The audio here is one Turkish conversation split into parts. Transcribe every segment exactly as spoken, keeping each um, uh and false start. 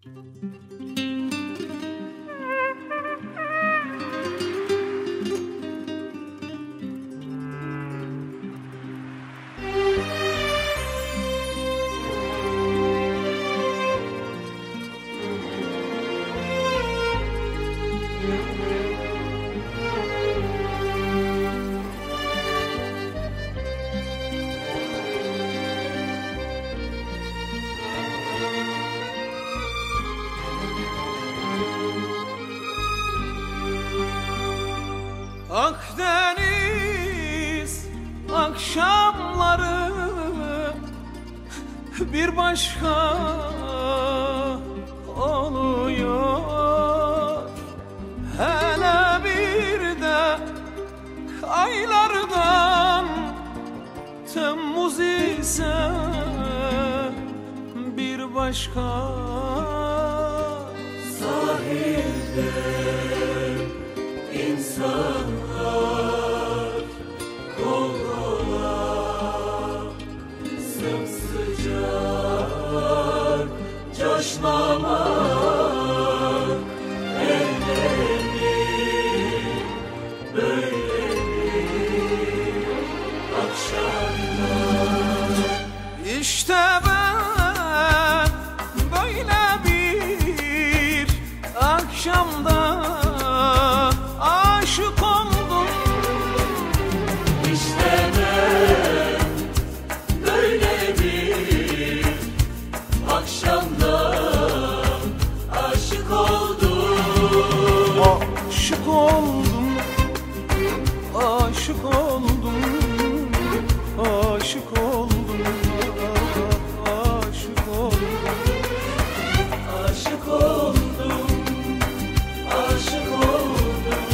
Akdeniz akşamları bir başka oluyor. Hele bir de aylardan Temmuz ise bir başka. Sahilde İnsanlar kol kola sımsıcak coşmamak ellerini böyledir akşamlar. İşte ben böyle bir akşamda aşık oldum. İşte ben böyle bir akşamda aşık oldum. Aşık oldum, aşık oldum, aşık oldum, aşık oldum, aşık oldum, aşık oldum.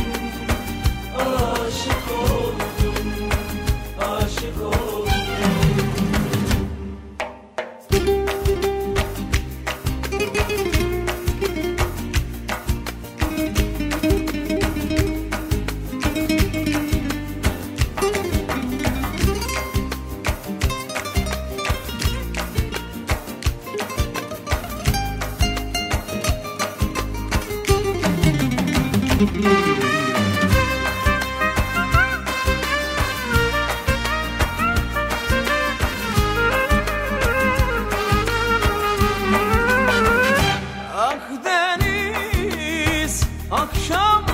Aşık oldum, aşık oldum. Akdeniz akşam